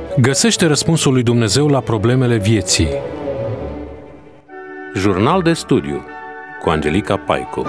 Găsește răspunsul lui Dumnezeu la problemele vieții. Jurnal de studiu cu Angelica Paicu.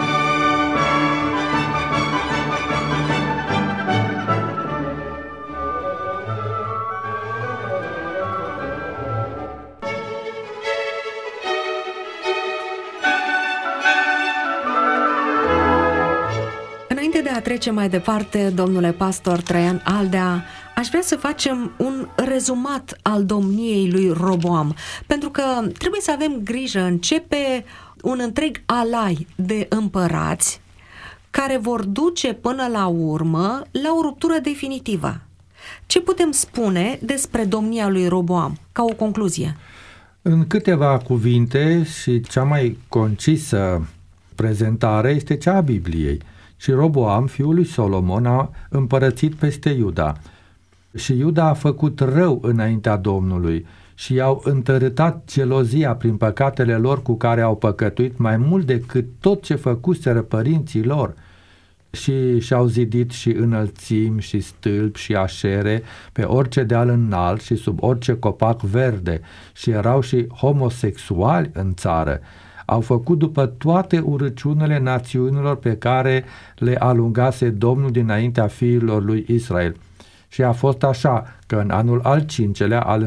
Înainte de a trece mai departe, domnule pastor Traian Aldea, aș vrea să facem un rezumat al domniei lui Roboam, pentru că trebuie să avem grijă. Începe un întreg alai de împărați care vor duce până la urmă la o ruptură definitivă. Ce putem spune despre domnia lui Roboam, ca o concluzie? În câteva cuvinte și cea mai concisă prezentare este cea a Bibliei. Și Roboam, fiul lui Solomon, a împărățit peste Iuda. Și Iuda a făcut rău înaintea Domnului și i-au întărâtat gelozia prin păcatele lor cu care au păcătuit mai mult decât tot ce făcuseră părinții lor. Și și-au zidit și înălțimi și stâlpi și așere pe orice deal înalt și sub orice copac verde și erau și homosexuali în țară. Au făcut după toate urăciunile națiunilor pe care le alungase Domnul dinaintea fiilor lui Israel. Și a fost așa că în anul al 5-lea al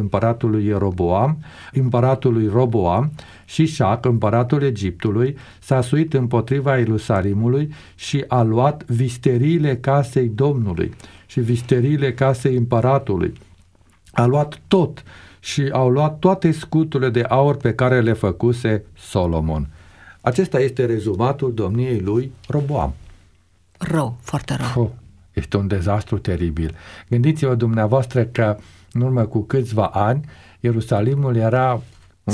împăratului Roboam, Șișac, împăratul Egiptului, s-a suit împotriva Ierusalimului și a luat visteriile casei Domnului și visteriile casei împăratului. A luat tot și au luat toate scuturile de aur pe care le făcuse Solomon. Acesta este rezumatul domniei lui Roboam. Rău, foarte rău. Este un dezastru teribil. Gândiți-vă dumneavoastră că în urmă cu câțiva ani Ierusalimul era un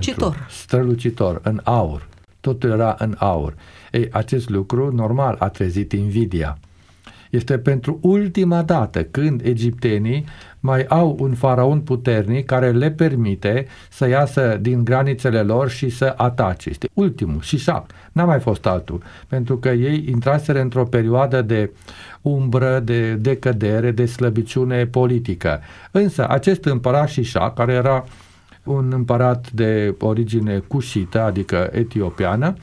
strălucitor, în aur. Totul era în aur. Ei, acest lucru normal a trezit invidia. Este pentru ultima dată când egiptenii mai au un faraon puternic care le permite să iasă din granițele lor și să atace. Este ultimul, Șișac. N-a mai fost altul, pentru că ei intraseră într-o perioadă de umbră, de decădere, de slăbiciune politică. Însă acest împărat Șișac, care era un împărat de origine cușită, adică etiopiană,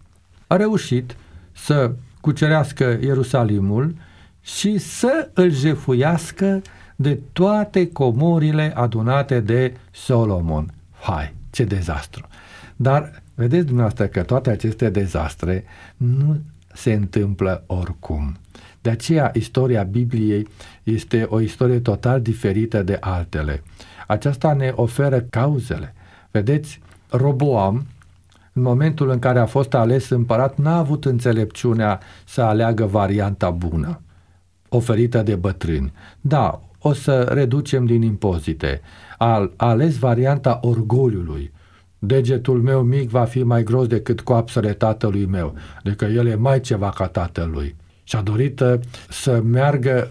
a reușit să cucerească Ierusalimul și să îl jefuiască de toate comorile adunate de Solomon. Hai, ce dezastru! Dar vedeți dumneavoastră că toate aceste dezastre nu se întâmplă oricum. De aceea istoria Bibliei este o istorie total diferită de altele. Aceasta ne oferă cauzele. Vedeți, Roboam, în momentul în care a fost ales împărat, n-a avut înțelepciunea să aleagă varianta bună, oferită de bătrâni. Da, o să reducem din impozite. A ales varianta orgoliului. Degetul meu mic va fi mai gros decât coapsele tatălui meu, adică el e mai ceva ca tatălui. Și-a dorit să meargă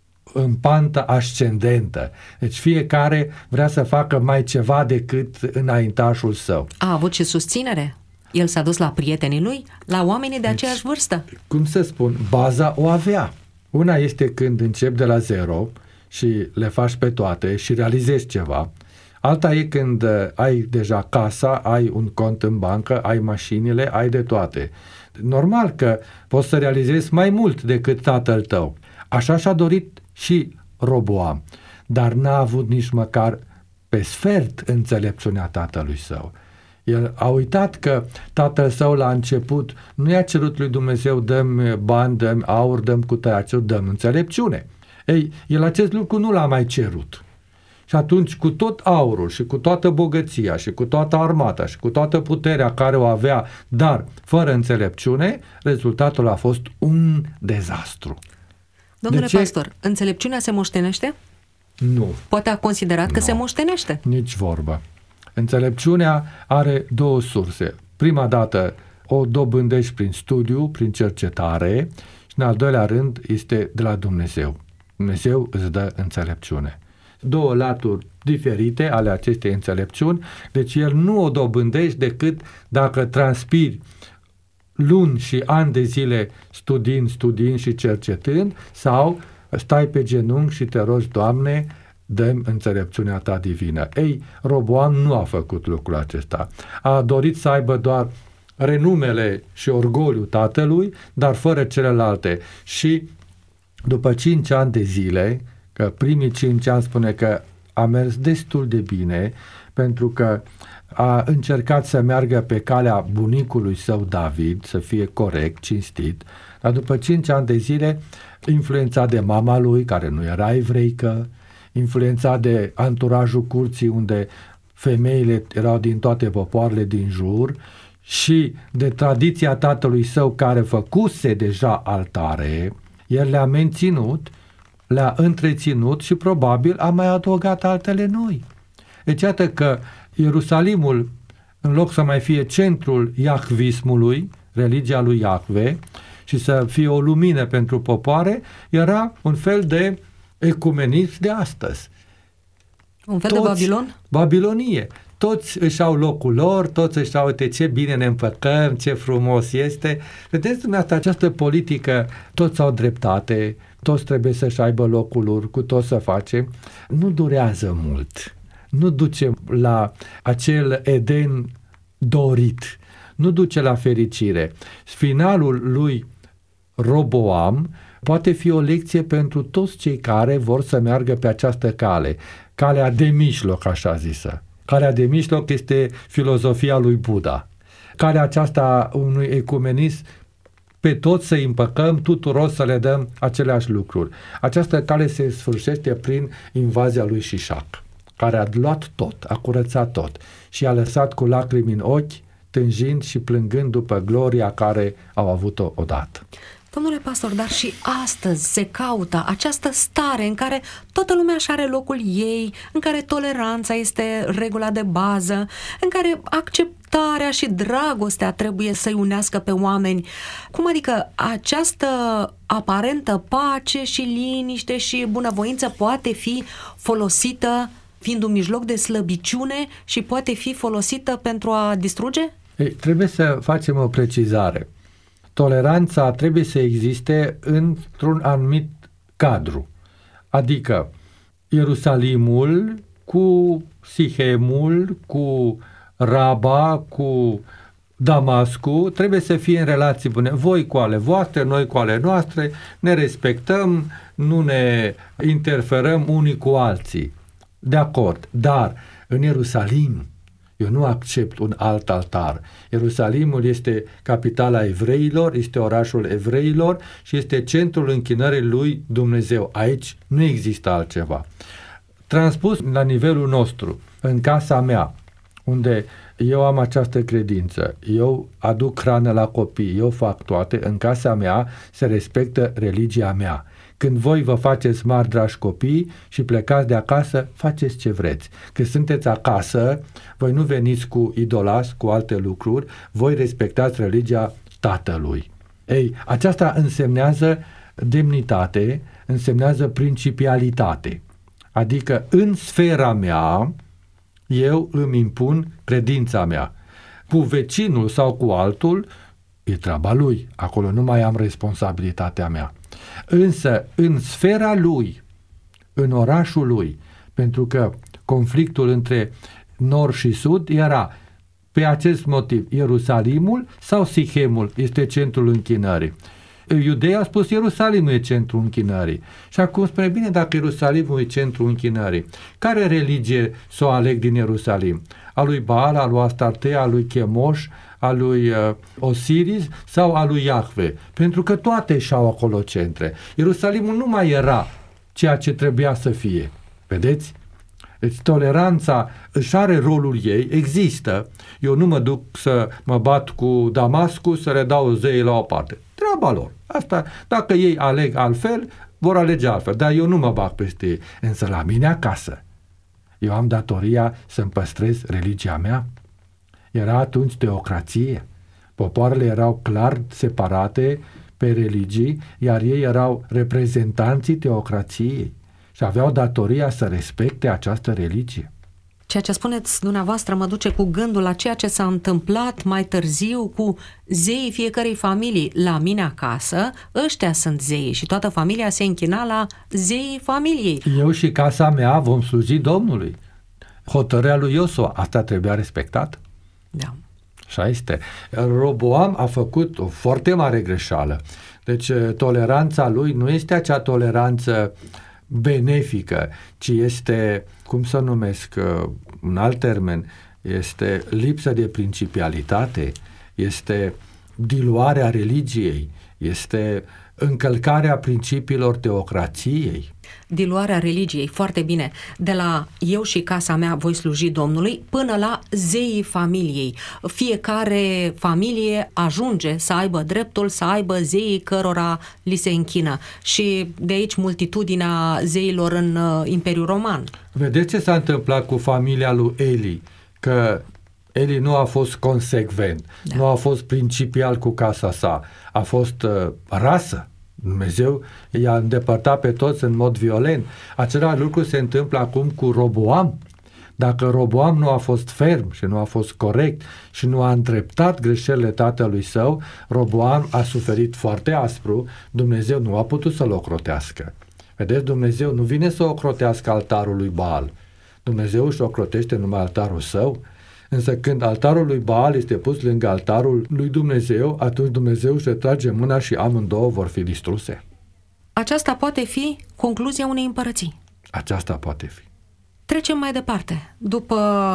în pantă ascendentă. Deci fiecare vrea să facă mai ceva decât înaintașul său. A avut și susținere. El s-a dus la prietenii lui, la oamenii de aceeași vârstă. Cum să spun, baza o avea. Una este când începi de la zero și le faci pe toate și realizezi ceva. Alta e când ai deja casa, ai un cont în bancă, ai mașinile, ai de toate. Normal că poți să realizezi mai mult decât tatăl tău. Așa și-a dorit și Roboam, dar n-a avut nici măcar pe sfert înțelepciunea tatălui său. El a uitat că tatăl său la început nu i-a cerut lui Dumnezeu: dă-mi bani, dă-mi aur, dă-mi cutăiaciu, dă-mi înțelepciune. Ei, el acest lucru nu l-a mai cerut. Și atunci, cu tot aurul și cu toată bogăția și cu toată armata și cu toată puterea care o avea, dar fără înțelepciune, rezultatul a fost un dezastru. Domnule pastor, înțelepciunea se moștenește? Nu. Poate a considerat că se moștenește? Nici vorbă. Înțelepciunea are două surse. Prima dată o dobândești prin studiu, prin cercetare și în al doilea rând este de la Dumnezeu. Dumnezeu îți dă înțelepciune. Două laturi diferite ale acestei înțelepciuni, deci el nu o dobândești decât dacă transpiri luni și ani de zile studiind și cercetând, sau stai pe genunchi și te rogi: Doamne, dă-mi înțelepciunea ta divină. Ei, Roboam nu a făcut lucrul acesta. A dorit să aibă doar renumele și orgoliul tatălui, dar fără celelalte. Și după 5 ani de zile, că primii 5 ani spune că a mers destul de bine, pentru că a încercat să meargă pe calea bunicului său David, să fie corect, cinstit, dar după 5 ani de zile, influențat de mama lui, care nu era evreică, influențat de anturajul curții, unde femeile erau din toate popoarele din jur, și de tradiția tatălui său, care făcuse deja altare, el le-a menținut, le-a întreținut și probabil a mai adăugat altele noi. Deci iată că Ierusalimul, în loc să mai fie centrul iahvismului, religia lui Iahve, și să fie o lumină pentru popoare, era un fel de ecumenism de astăzi. Un fel de Babilon? Babilonie. Toți își au locul lor, toți își au, uite ce bine ne împăcăm, ce frumos este. Vedeți dumneavoastră, această politică, toți au dreptate, toți trebuie să-și aibă locul lor, cu toți să facem. Nu durează mult. Nu duce la acel Eden dorit. Nu duce la fericire. Finalul lui Roboam poate fi o lecție pentru toți cei care vor să meargă pe această cale. Calea de mijloc, așa zisă. Calea de mijloc este filozofia lui Buddha. Calea aceasta unui ecumenism, pe toți să împăcăm, tuturor să le dăm aceleași lucruri. Această cale se sfârșește prin invazia lui Șișac, care a luat tot, a curățat tot și a lăsat cu lacrimi în ochi, tânjind și plângând după gloria care au avut-o odată. Domnule pastor, dar și astăzi se caută această stare în care toată lumea își are locul ei, în care toleranța este regula de bază, în care acceptarea și dragostea trebuie să-i unească pe oameni. Cum adică această aparentă pace și liniște și bunăvoință poate fi folosită fiind un mijloc de slăbiciune și poate fi folosită pentru a distruge? Ei, trebuie să facem o precizare. Toleranța trebuie să existe într-un anumit cadru. Adică Ierusalimul cu Sihemul, cu Raba, cu Damascul trebuie să fie în relații bune. Voi cu ale voastre, noi cu ale noastre, ne respectăm, nu ne interferăm unii cu alții. De acord, dar în Ierusalim eu nu accept un alt altar. Ierusalimul este capitala evreilor, este orașul evreilor și este centrul închinării lui Dumnezeu. Aici nu există altceva. Transpus la nivelul nostru, în casa mea, unde eu am această credință, eu aduc hrană la copii, eu fac toate, în casa mea se respectă religia mea. Când voi vă faceți mari, dragi copii, și plecați de acasă, faceți ce vreți. Când sunteți acasă, voi nu veniți cu idolați, cu alte lucruri, voi respectați religia tatălui. Ei, aceasta însemnează demnitate, însemnează principialitate. Adică în sfera mea, eu îmi impun credința mea. Cu vecinul sau cu altul, e treaba lui. Acolo nu mai am responsabilitatea mea. Însă, în sfera lui, în orașul lui, pentru că conflictul între nord și sud era pe acest motiv Ierusalimul sau Sihemul este centrul închinării. Iudeii a spus Ierusalimul e centrul închinării. Și acum spune, bine, dacă Ierusalimul e centrul închinării, care religie să o aleg din Ierusalim? A lui Baal, a lui Astarte, a lui Chemoș, a lui Osiris sau a lui Iahve? Pentru că toate și-au acolo centre. Ierusalimul nu mai era ceea ce trebuia să fie. Vedeți? Deci toleranța își are rolul ei, există. Eu nu mă duc să mă bat cu Damascul, să le dau zeii la o parte. Treaba lor. Asta, dacă ei aleg altfel, vor alege altfel. Dar eu nu mă bag peste ei. Însă la mine acasă, eu am datoria să-mi păstrez religia mea. Era atunci teocrație. Popoarele erau clar separate pe religii, iar ei erau reprezentanții teocrației și aveau datoria să respecte această religie. Ceea ce spuneți dumneavoastră mă duce cu gândul la ceea ce s-a întâmplat mai târziu cu zeii fiecărei familii. La mine acasă, ăștia sunt zeii și toată familia se închina la zeii familiei. Eu și casa mea vom sluji Domnului. Hotărârea lui Iosua, asta trebuia respectat. Da. Așa este. Roboam a făcut o foarte mare greșeală. Deci toleranța lui nu este acea toleranță benefică, ci este, cum să numesc, un alt termen, este lipsă de principialitate, este diluarea religiei, este încălcarea principiilor teocrației. Diluarea religiei, foarte bine. De la eu și casa mea voi sluji Domnului până la zeii familiei. Fiecare familie ajunge să aibă dreptul să aibă zeii cărora li se închină. Și de aici multitudinea zeilor în Imperiul Roman. Vedeți ce s-a întâmplat cu familia lui Eli? Că Eli nu a fost consecvent, nu a fost principial cu casa sa, a fost rasă. Dumnezeu i-a îndepărtat pe toți în mod violent. Același lucru se întâmplă acum cu Roboam. Dacă Roboam nu a fost ferm și nu a fost corect și nu a îndreptat greșelile tatălui său, Roboam a suferit foarte aspru, Dumnezeu nu a putut să-l ocrotească. Vedeți, Dumnezeu nu vine să ocrotească altarul lui Baal. Dumnezeu își ocrotește numai altarul său. Însă când altarul lui Baal este pus lângă altarul lui Dumnezeu, atunci Dumnezeu își retrage mâna și amândouă vor fi distruse. Aceasta poate fi concluzia unei împărății. Aceasta poate fi. Trecem mai departe. După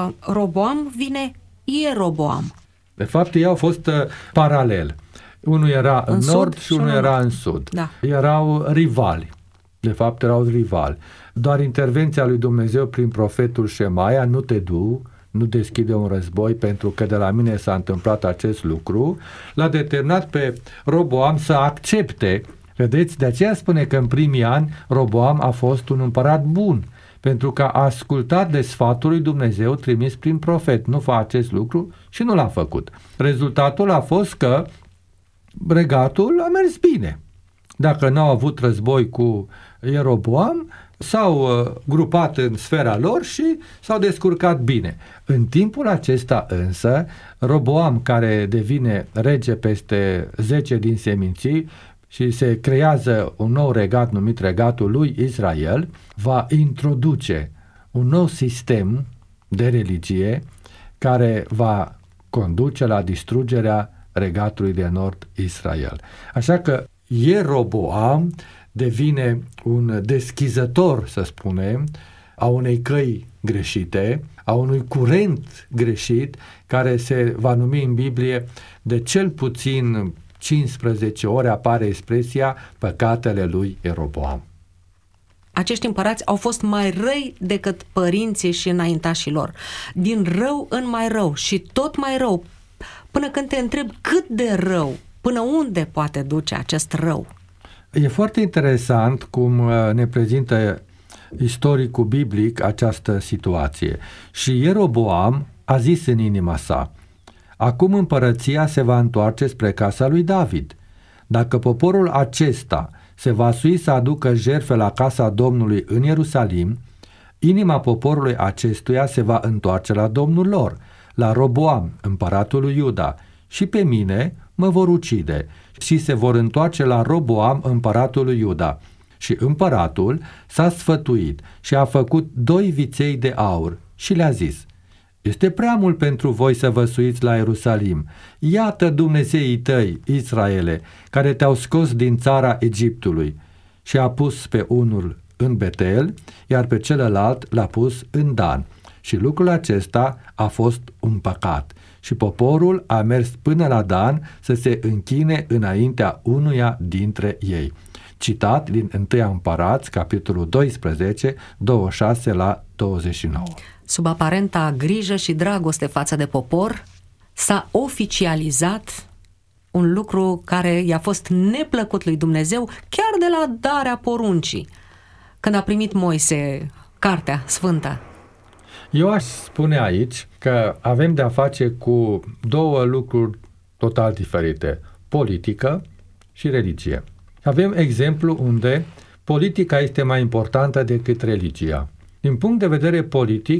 Roboam vine Ieroboam. De fapt, ei au fost paralel. Unul era în nord și unul era în sud. Da. Erau rivali. De fapt, erau rivali. Doar intervenția lui Dumnezeu prin profetul Șemaia, nu te du, nu deschide un război pentru că de la mine s-a întâmplat acest lucru, l-a determinat pe Roboam să accepte. Vedeți, de aceea spune că în primii ani Roboam a fost un împărat bun, pentru că a ascultat de sfatul lui Dumnezeu trimis prin profet. Nu fa acest lucru și nu l-a făcut. Rezultatul a fost că regatul a mers bine. Dacă n-au avut război cu Ieroboam, s-au grupat în sfera lor și s-au descurcat bine. În timpul acesta însă, Roboam, care devine rege peste 10 din seminții și se creează un nou regat numit regatul lui Israel, va introduce un nou sistem de religie care va conduce la distrugerea regatului de nord Israel. Așa că Ieroboam devine un deschizător, să spunem, a unei căi greșite, a unui curent greșit, care se va numi în Biblie, de cel puțin 15 ori apare expresia păcatele lui Ieroboam. Acești împărați au fost mai răi decât părinții și înaintașii lor. Din rău în mai rău și tot mai rău, până când te întrebi cât de rău, până unde poate duce acest rău. E foarte interesant cum ne prezintă istoricul biblic această situație. Și Ieroboam a zis în inima sa: acum împărăția se va întoarce spre casa lui David. Dacă poporul acesta se va sui să aducă jertfe la casa Domnului în Ierusalim, inima poporului acestuia se va întoarce la Domnul lor, la Roboam, împăratul lui Iuda, și pe mine mă vor ucide și se vor întoarce la Roboam, împăratul lui Iuda. Și împăratul s-a sfătuit și a făcut 2 viței de aur și le-a zis: este prea mult pentru voi să vă suiți la Ierusalim. Iată Dumnezeii tăi, Israele, care te-au scos din țara Egiptului. Și a pus pe unul în Betel, iar pe celălalt l-a pus în Dan. Și lucrul acesta a fost un păcat. Și poporul a mers până la Dan să se închine înaintea unuia dintre ei. Citat din 1 Împărați, capitolul 12, 26 la 29. Sub aparenta grijă și dragoste față de popor, s-a oficializat un lucru care i-a fost neplăcut lui Dumnezeu chiar de la darea poruncii, când a primit Moise cartea sfântă. Eu aș spune aici că avem de-a face cu 2 lucruri total diferite: politică și religie. Avem exemplu unde politica este mai importantă decât religia. Din punct de vedere politic,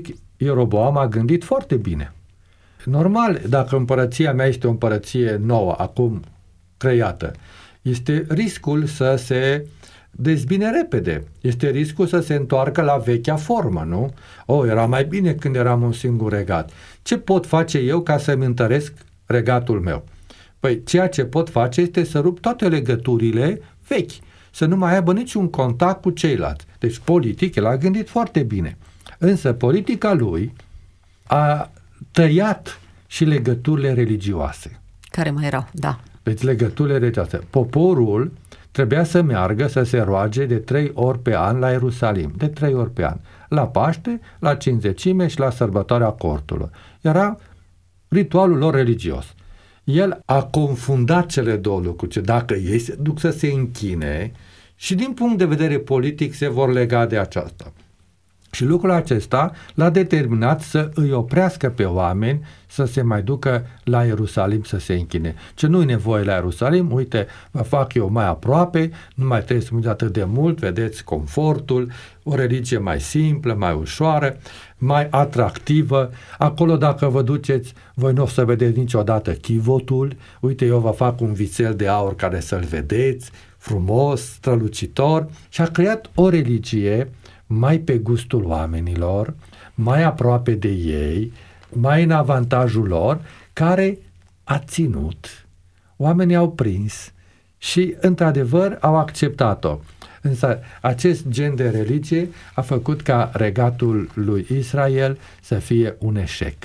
Ieroboam a gândit foarte bine. Normal, dacă împărăția mea este o împărăție nouă, acum creată, este riscul să se dezbine repede. Este riscul să se întoarcă la vechea formă, nu? Era mai bine când eram un singur regat. Ce pot face eu ca să-mi întăresc regatul meu? Păi, ceea ce pot face este să rup toate legăturile vechi, să nu mai aibă niciun contact cu ceilalți. Deci, politic, el a gândit foarte bine. Însă, politica lui a tăiat și legăturile religioase. Care mai erau, da. Deci, legăturile religioase. Poporul trebuia să meargă să se roage de 3 ori pe an la Ierusalim. De 3 ori pe an. La Paște, la Cincizecime și la sărbătoarea cortului. Era ritualul lor religios. El a confundat cele două lucruri. Dacă ei se duc să se închine și din punct de vedere politic se vor lega de aceasta. Și lucrul acesta l-a determinat să îi oprească pe oameni să se mai ducă la Ierusalim să se închine. Ce nu-i nevoie la Ierusalim, uite, vă fac eu mai aproape, nu mai trebuie să mergeți atât de mult, vedeți confortul, o religie mai simplă, mai ușoară, mai atractivă. Acolo, dacă vă duceți, voi nu o să vedeți niciodată chivotul. Uite, eu vă fac un vițel de aur care să-l vedeți, frumos, strălucitor. Și a creat o religie mai pe gustul oamenilor, mai aproape de ei, mai în avantajul lor, care a ținut. Oamenii au prins și, într-adevăr, au acceptat-o. Însă, acest gen de religie a făcut ca regatul lui Israel să fie un eșec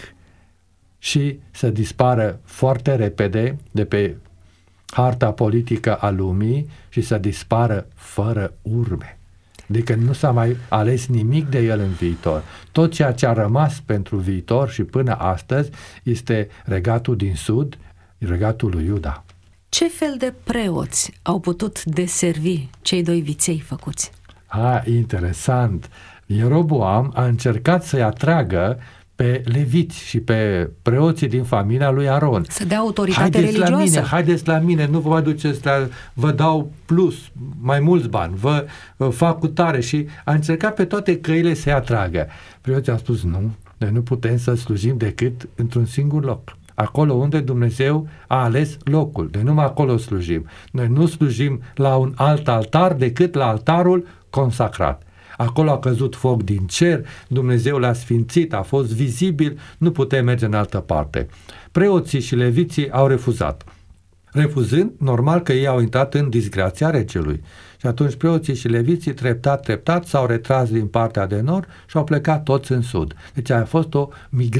și să dispară foarte repede de pe harta politică a lumii și să dispară fără urme. Adică nu s-a mai ales nimic de el în viitor. Tot ceea ce a rămas pentru viitor și până astăzi este regatul din sud, regatul lui Iuda. Ce fel de preoți au putut deservi cei 2 viței făcuți? Interesant. Ieroboam a încercat să-i atragă pe leviți și pe preoții din familia lui Aron. Să dea autoritate religioasă. Haideți la mine, nu vă duceți vă dau plus, mai mulți bani, vă fac cu tare. Și a încercat pe toate căile să-i atragă. Preoții au spus, nu, noi nu putem să slujim decât într-un singur loc. Acolo unde Dumnezeu a ales locul. Noi numai acolo slujim. Noi nu slujim la un alt altar decât la altarul consacrat. Acolo a căzut foc din cer, Dumnezeu l-a sfințit, a fost vizibil, nu putem merge în altă parte. Preoții și leviții au refuzat. Refuzând, normal că ei au intrat în disgrația regelui. Și atunci preoții și leviții, treptat, s-au retras din partea de nord și au plecat toți în sud. Deci a fost o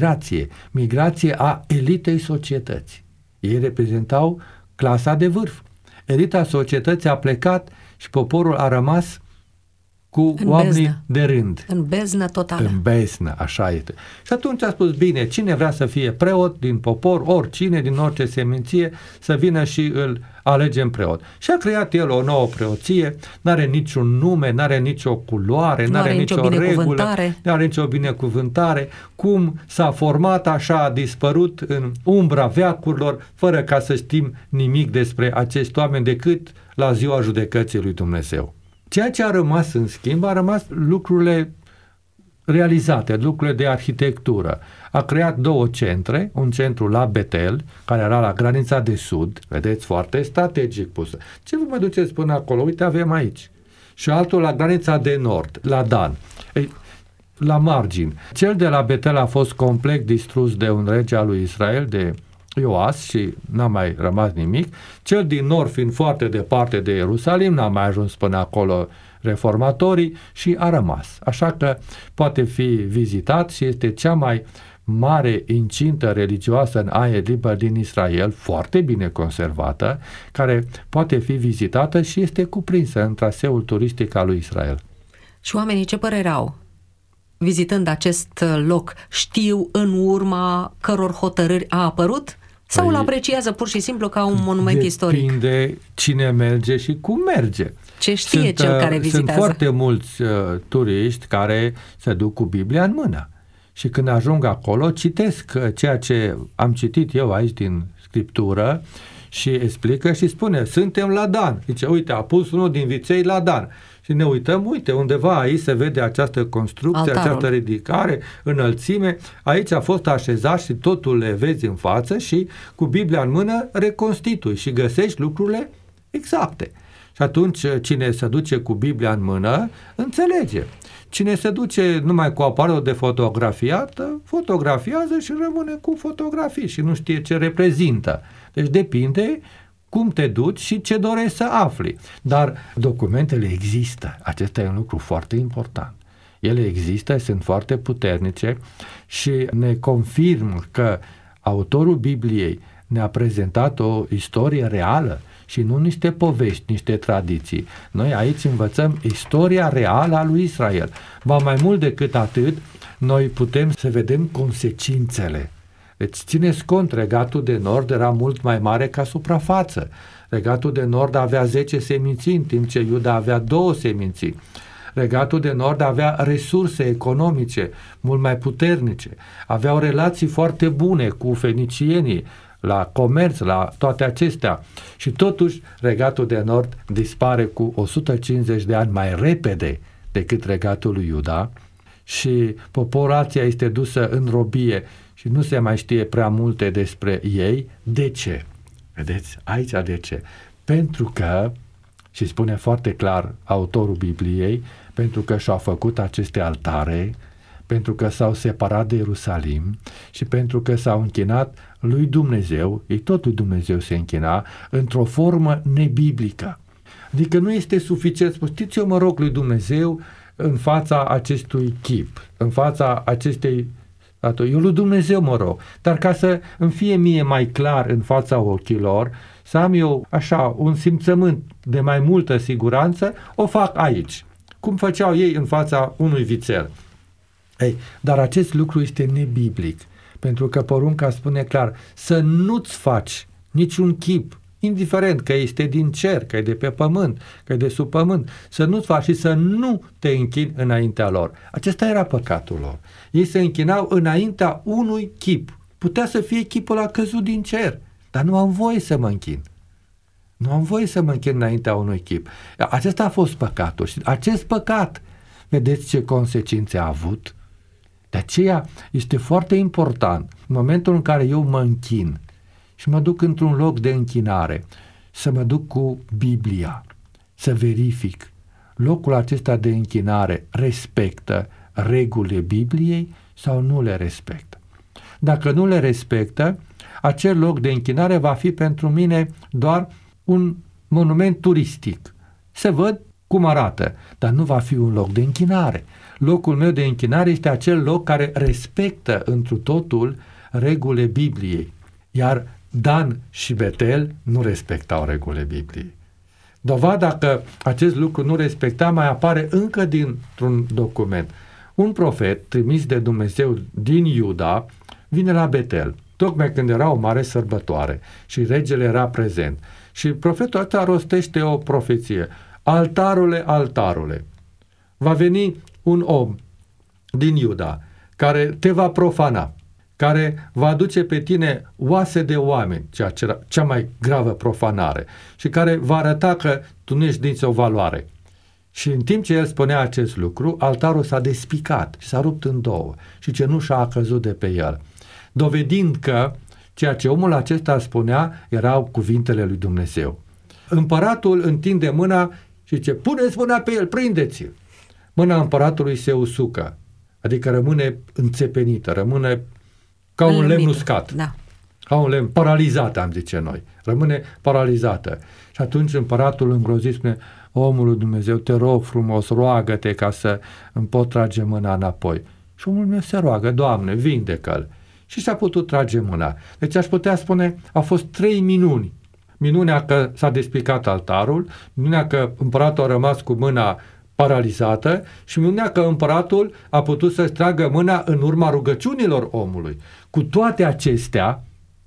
migrație a elitei societății. Ei reprezentau clasa de vârf. Elita societății a plecat și poporul a rămas cu oamenii de rând. În beznă totală. În beznă, așa este. Și atunci a spus, bine, cine vrea să fie preot din popor, oricine, din orice seminție, să vină și îl alegem preot. Și a creat el o nouă preoție, n-are niciun nume, n-are nicio culoare, n-are nicio regulă, n-are nicio binecuvântare. Cum s-a format, așa a dispărut în umbra veacurilor, fără ca să știm nimic despre acești oameni decât la ziua judecății lui Dumnezeu. Ceea ce a rămas, în schimb, a rămas lucrurile realizate, lucrurile de arhitectură. A creat 2 centre, un centru la Betel, care era la granița de sud, vedeți, foarte strategic pusă. Ce vă mă duceți până acolo? Uite, avem aici. Și altul la granița de nord, la Dan. La margini. Cel de la Betel a fost complet distrus de un rege al lui Israel, de Ioas, și n-a mai rămas nimic. Cel din nord, fiind foarte departe de Ierusalim, n-a mai ajuns până acolo reformatorii și a rămas. Așa că poate fi vizitat și este cea mai mare incintă religioasă în aer liber din Israel, foarte bine conservată, care poate fi vizitată și este cuprinsă în traseul turistic al lui Israel. Și oamenii ce părere au? Vizitând acest loc, știu în urma căror hotărâri a apărut? Sau îl apreciază pur și simplu ca un monument istoric? Depinde cine merge și cum merge. Ce știe cel care vizitează? Sunt foarte mulți turiști care se duc cu Biblia în mână. Și când ajung acolo, citesc ceea ce am citit eu aici din Scriptură și explică și spune, suntem la Dan. Zice, uite, a pus unul din viței la Dan. Și ne uităm, uite, undeva aici se vede această construcție, această ridicare, înălțime. Aici a fost așezat și totul le vezi în față și cu Biblia în mână reconstitui și găsești lucrurile exacte. Și atunci cine se duce cu Biblia în mână, înțelege. Cine se duce numai cu aparatul de fotografiat, fotografiază și rămâne cu fotografii și nu știe ce reprezintă. Deci depinde cum te duci și ce dorești să afli. Dar documentele există. Acesta e un lucru foarte important. Ele există, sunt foarte puternice și ne confirmă că autorul Bibliei ne-a prezentat o istorie reală și nu niște povești, niște tradiții. Noi aici învățăm istoria reală a lui Israel. Ba mai mult decât atât, noi putem să vedem consecințele. Deci țineți cont, Regatul de Nord era mult mai mare ca suprafață. Regatul de Nord avea 10 seminții, în timp ce Iuda avea 2 seminții. Regatul de Nord avea resurse economice mult mai puternice, aveau relații foarte bune cu fenicienii, la comerț, la toate acestea. Și totuși Regatul de Nord dispare cu 150 de ani mai repede decât Regatul lui Iuda și populația este dusă în robie și nu se mai știe prea multe despre ei. De ce? Vedeți? Aici de ce? Pentru că, și spune foarte clar autorul Bibliei, pentru că și-au făcut aceste altare, pentru că s-au separat de Ierusalim și pentru că s-au închinat lui Dumnezeu, ei tot lui Dumnezeu se închina, într-o formă nebiblică. Adică nu este suficient, știți, eu mă rog lui Dumnezeu în fața acestui chip, în fața acestei, eu lui Dumnezeu mă rog, dar ca să îmi fie mie mai clar în fața ochilor, să am eu așa un simțământ de mai multă siguranță, o fac aici, cum făceau ei în fața unui vițel. Ei, dar acest lucru este nebiblic, pentru că porunca spune clar să nu-ți faci niciun chip, indiferent că este din cer, că e de pe pământ, că e de sub pământ, să nu-ți faci și să nu te închini înaintea lor. Acesta era păcatul lor. Ei se închinau înaintea unui chip. Putea să fie chipul a căzut din cer, dar nu am voie să mă închin. Nu am voie să mă închin înaintea unui chip. Acesta a fost păcatul și acest păcat, vedeți ce consecințe a avut? De aceea este foarte important, în momentul în care eu mă închin și mă duc într-un loc de închinare, să mă duc cu Biblia, să verific locul acesta de închinare respectă regulile Bibliei sau nu le respectă. Dacă nu le respectă, acel loc de închinare va fi pentru mine doar un monument turistic. Să văd cum arată, dar nu va fi un loc de închinare. Locul meu de închinare este acel loc care respectă întru totul regulile Bibliei. Iar Dan și Betel nu respectau regulile Bibliei. Dovada că acest lucru nu respecta mai apare încă dintr-un document. Un profet trimis de Dumnezeu din Iuda vine la Betel, tocmai când era o mare sărbătoare și regele era prezent. Și profetul ăsta rostește o profeție. Altarule, altarule, va veni un om din Iuda care te va profana, care va aduce pe tine oase de oameni, cea mai gravă profanare, și care va arăta că tu nu ești nicio valoare. Și în timp ce el spunea acest lucru, altarul s-a despicat și s-a rupt în două și cenușa a căzut de pe el, dovedind că ceea ce omul acesta spunea erau cuvintele lui Dumnezeu. Împăratul întinde mâna și zice, puneți mâna pe el, prindeți-l. Mâna împăratului se usucă, adică rămâne înțepenită, rămâne ca un lemn uscat, da. Ca un lemn paralizat, am zice noi, rămâne paralizată. Și atunci împăratul îngrozit spune, omul lui Dumnezeu, te rog frumos, roagă-te ca să îmi pot trage mâna înapoi. Și omul meu se roagă, Doamne, vindecă-l. Și și-a putut trage mâna. Deci aș putea spune, au fost 3 minuni. Minunea că s-a despicat altarul, minunea că împăratul a rămas cu mâna paralizată și minunea că împăratul a putut să-și tragă mâna în urma rugăciunilor omului. Cu toate acestea,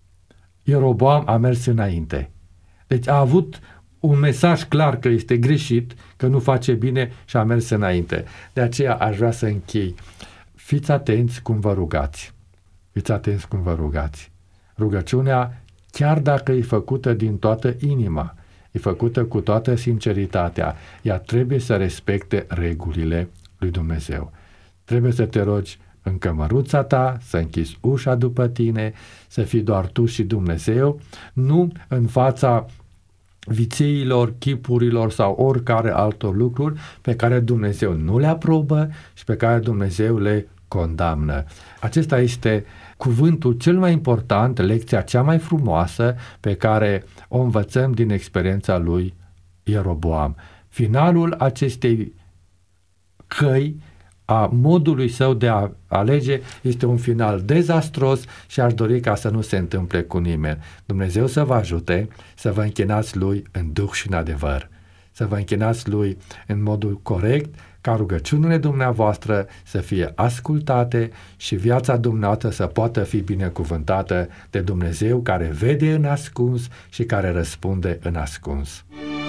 Ieroboam a mers înainte. Deci a avut un mesaj clar că este greșit, că nu face bine și a mers înainte. De aceea aș vrea să închei. Fiți atenți cum vă rugați. Fiți atenți cum vă rugați. Rugăciunea chiar dacă e făcută din toată inima, e făcută cu toată sinceritatea, ea trebuie să respecte regulile lui Dumnezeu. Trebuie să te rogi în cămăruța ta, să închizi ușa după tine, să fii doar tu și Dumnezeu, nu în fața vițeilor, chipurilor sau oricare altor lucruri pe care Dumnezeu nu le aprobă și pe care Dumnezeu le condamnă. Acesta este cuvântul cel mai important, lecția cea mai frumoasă pe care o învățăm din experiența lui Ieroboam. Finalul acestei căi, a modului său de a alege, este un final dezastros și aș dori ca să nu se întâmple cu nimeni. Dumnezeu să vă ajute să vă închinați lui în duh și în adevăr, să vă închinați lui în modul corect, ca rugăciunile dumneavoastră să fie ascultate și viața dumneavoastră să poată fi binecuvântată de Dumnezeu care vede în ascuns și care răspunde în ascuns.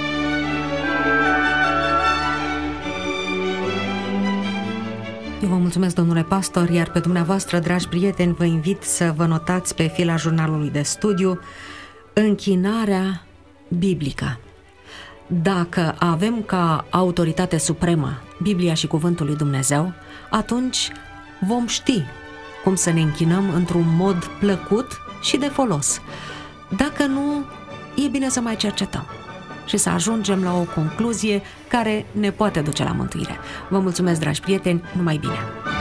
Eu vă mulțumesc, domnule pastor, iar pe dumneavoastră, dragi prieteni, vă invit să vă notați pe fila jurnalului de studiu închinarea biblică. Dacă avem ca autoritate supremă Biblia și Cuvântul lui Dumnezeu, atunci vom ști cum să ne închinăm într-un mod plăcut și de folos. Dacă nu, e bine să mai cercetăm și să ajungem la o concluzie care ne poate duce la mântuire. Vă mulțumesc, dragi prieteni, numai bine!